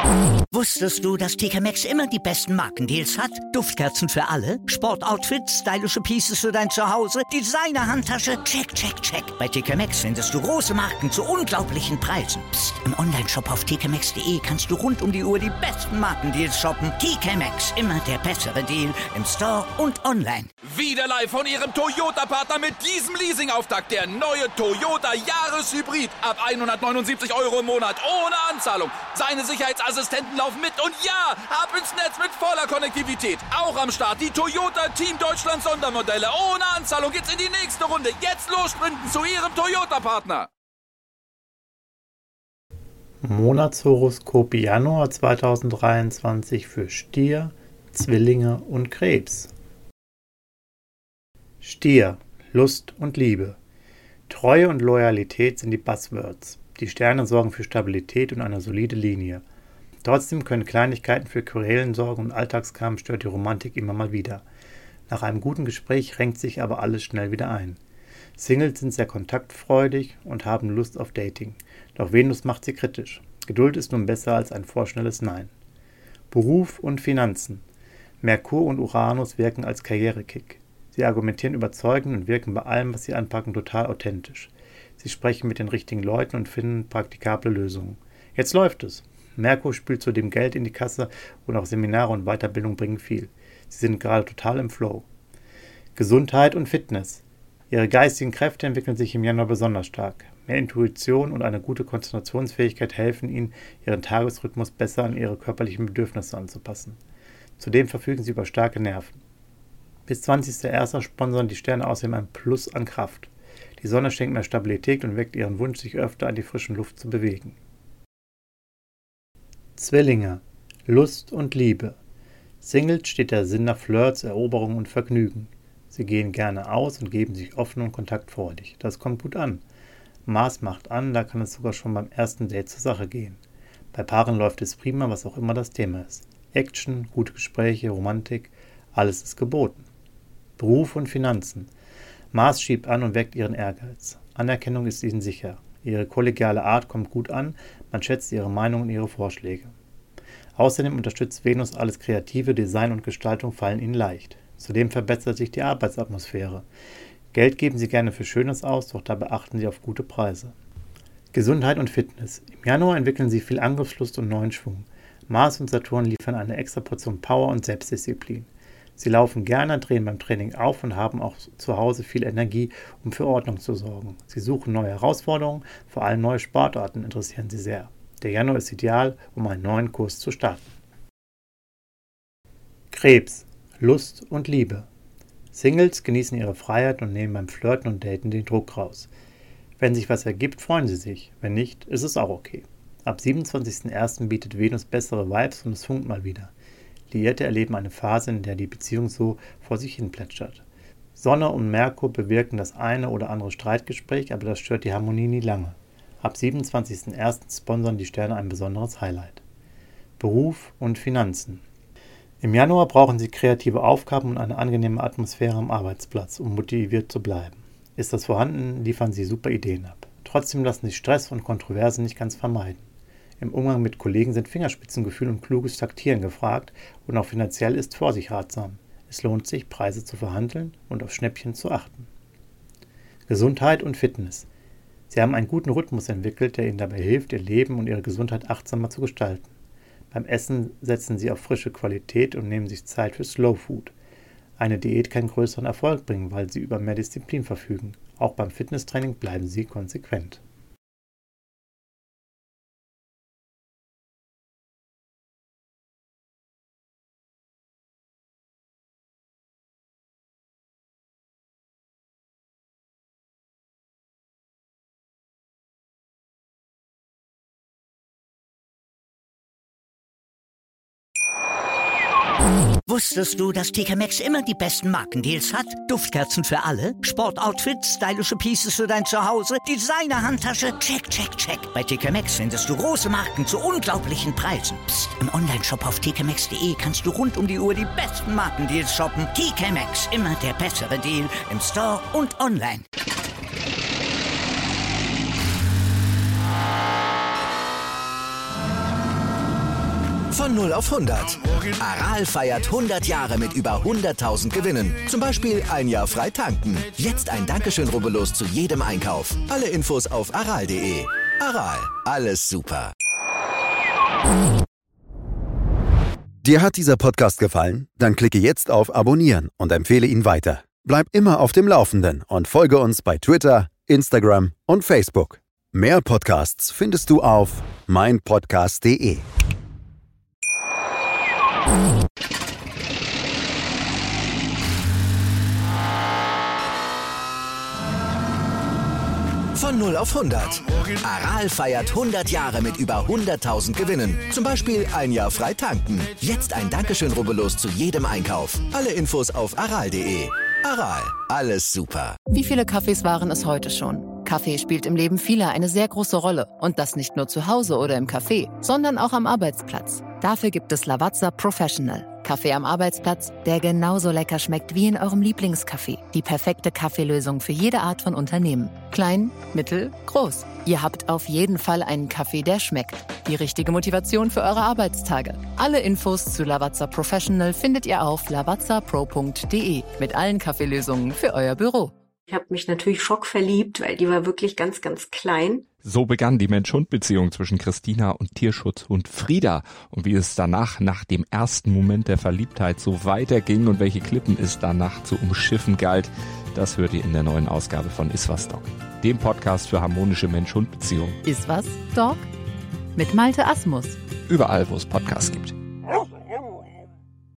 Wusstest du, dass TK Maxx immer die besten Markendeals hat? Duftkerzen für alle, Sportoutfits, stylische Pieces für dein Zuhause, Designer-Handtasche, check, check, check. Bei TK Maxx findest du große Marken zu unglaublichen Preisen. Psst. Im Onlineshop auf tkmaxx.de kannst du rund um die Uhr die besten Markendeals shoppen. TK Maxx, immer der bessere Deal im Store und online. Wieder live von Ihrem Toyota-Partner mit diesem Leasing-Auftakt. Der neue Toyota Jahreshybrid. Ab 179 € im Monat. Ohne Anzahlung. Seine Sicherheitsassistenten laufen mit. Und ja, ab ins Netz mit voller Konnektivität. Auch am Start die Toyota Team Deutschland Sondermodelle. Ohne Anzahlung geht's in die nächste Runde. Jetzt los sprinten zu Ihrem Toyota-Partner. Monatshoroskop Januar 2023 für Stier, Zwillinge und Krebs. Stier, Lust und Liebe. Treue und Loyalität sind die Buzzwords. Die Sterne sorgen für Stabilität und eine solide Linie. Trotzdem können Kleinigkeiten für Querelen sorgen und Alltagskram stört die Romantik immer mal wieder. Nach einem guten Gespräch renkt sich aber alles schnell wieder ein. Singles sind sehr kontaktfreudig und haben Lust auf Dating. Doch Venus macht sie kritisch. Geduld ist nun besser als ein vorschnelles Nein. Beruf und Finanzen. Merkur und Uranus wirken als Karrierekick. Sie argumentieren überzeugend und wirken bei allem, was sie anpacken, total authentisch. Sie sprechen mit den richtigen Leuten und finden praktikable Lösungen. Jetzt läuft es. Merkur spült zudem Geld in die Kasse und auch Seminare und Weiterbildung bringen viel. Sie sind gerade total im Flow. Gesundheit und Fitness. Ihre geistigen Kräfte entwickeln sich im Januar besonders stark. Mehr Intuition und eine gute Konzentrationsfähigkeit helfen Ihnen, Ihren Tagesrhythmus besser an Ihre körperlichen Bedürfnisse anzupassen. Zudem verfügen Sie über starke Nerven. Bis 20.01. sponsern die Sterne außerdem ein Plus an Kraft. Die Sonne schenkt mehr Stabilität und weckt Ihren Wunsch, sich öfter an die frischen Luft zu bewegen. Zwillinge, Lust und Liebe. Singles steht der Sinn nach Flirts, Eroberung und Vergnügen. Sie gehen gerne aus und geben sich offen und kontaktfreudig. Das kommt gut an. Mars macht an, da kann es sogar schon beim ersten Date zur Sache gehen. Bei Paaren läuft es prima, was auch immer das Thema ist. Action, gute Gespräche, Romantik, alles ist geboten. Beruf und Finanzen. Mars schiebt an und weckt ihren Ehrgeiz. Anerkennung ist ihnen sicher. Ihre kollegiale Art kommt gut an, man schätzt ihre Meinung und ihre Vorschläge. Außerdem unterstützt Venus alles Kreative, Design und Gestaltung fallen ihnen leicht. Zudem verbessert sich die Arbeitsatmosphäre. Geld geben sie gerne für Schönes aus, doch dabei achten sie auf gute Preise. Gesundheit und Fitness. Im Januar entwickeln sie viel Angriffslust und neuen Schwung. Mars und Saturn liefern eine extra Portion Power und Selbstdisziplin. Sie laufen gerne, drehen beim Training auf und haben auch zu Hause viel Energie, um für Ordnung zu sorgen. Sie suchen neue Herausforderungen, vor allem neue Sportarten interessieren sie sehr. Der Januar ist ideal, um einen neuen Kurs zu starten. Krebs, Lust und Liebe. Singles genießen ihre Freiheit und nehmen beim Flirten und Daten den Druck raus. Wenn sich was ergibt, freuen sie sich. Wenn nicht, ist es auch okay. Ab 27.01. bietet Venus bessere Vibes und es funkt mal wieder. Liierte erleben eine Phase, in der die Beziehung so vor sich hin plätschert. Sonne und Merkur bewirken das eine oder andere Streitgespräch, aber das stört die Harmonie nie lange. Ab 27.01. sponsern die Sterne ein besonderes Highlight. Beruf und Finanzen. Im Januar brauchen Sie kreative Aufgaben und eine angenehme Atmosphäre am Arbeitsplatz, um motiviert zu bleiben. Ist das vorhanden, liefern Sie super Ideen ab. Trotzdem lassen sich Stress und Kontroversen nicht ganz vermeiden. Im Umgang mit Kollegen sind Fingerspitzengefühl und kluges Taktieren gefragt und auch finanziell ist Vorsicht ratsam. Es lohnt sich, Preise zu verhandeln und auf Schnäppchen zu achten. Gesundheit und Fitness. Sie haben einen guten Rhythmus entwickelt, der Ihnen dabei hilft, Ihr Leben und Ihre Gesundheit achtsamer zu gestalten. Beim Essen setzen Sie auf frische Qualität und nehmen sich Zeit für Slow Food. Eine Diät kann größeren Erfolg bringen, weil Sie über mehr Disziplin verfügen. Auch beim Fitnesstraining bleiben Sie konsequent. Wusstest du, dass TK Maxx immer die besten Markendeals hat? Duftkerzen für alle, Sportoutfits, stylische Pieces für dein Zuhause, Designer-Handtasche, check, check, check. Bei TK Maxx findest du große Marken zu unglaublichen Preisen. Psst. Im Onlineshop auf tkmaxx.de kannst du rund um die Uhr die besten Markendeals shoppen. TK Maxx, immer der bessere Deal im Store und online. Von 0 auf 100. Aral feiert 100 Jahre mit über 100.000 Gewinnen. Zum Beispiel ein Jahr frei tanken. Jetzt ein Dankeschön, rubbellos zu jedem Einkauf. Alle Infos auf aral.de. Aral, alles super. Dir hat dieser Podcast gefallen? Dann klicke jetzt auf Abonnieren und empfehle ihn weiter. Bleib immer auf dem Laufenden und folge uns bei Twitter, Instagram und Facebook. Mehr Podcasts findest du auf meinpodcast.de. Von 0 auf 100. Aral feiert 100 Jahre mit über 100.000 Gewinnen. Zum Beispiel ein Jahr frei tanken. Jetzt ein Dankeschön, rubbellos zu jedem Einkauf. Alle Infos auf aral.de. Aral, alles super. Wie viele Kaffees waren es heute schon? Kaffee spielt im Leben vieler eine sehr große Rolle. Und das nicht nur zu Hause oder im Café, sondern auch am Arbeitsplatz. Dafür gibt es Lavazza Professional. Kaffee am Arbeitsplatz, der genauso lecker schmeckt wie in eurem Lieblingscafé. Die perfekte Kaffeelösung für jede Art von Unternehmen. Klein, mittel, groß. Ihr habt auf jeden Fall einen Kaffee, der schmeckt. Die richtige Motivation für eure Arbeitstage. Alle Infos zu Lavazza Professional findet ihr auf lavazzapro.de mit allen Kaffeelösungen für euer Büro. Ich habe mich natürlich schockverliebt, weil die war wirklich ganz, ganz klein. So begann die Mensch-Hund-Beziehung zwischen Christina und Tierschutzhund Frieda. Und wie es danach, nach dem ersten Moment der Verliebtheit, so weiterging und welche Klippen es danach zu umschiffen galt, das hört ihr in der neuen Ausgabe von Iswas Dog, dem Podcast für harmonische Mensch-Hund-Beziehungen. Iswas Dog? Mit Malte Asmus. Überall, wo es Podcasts gibt.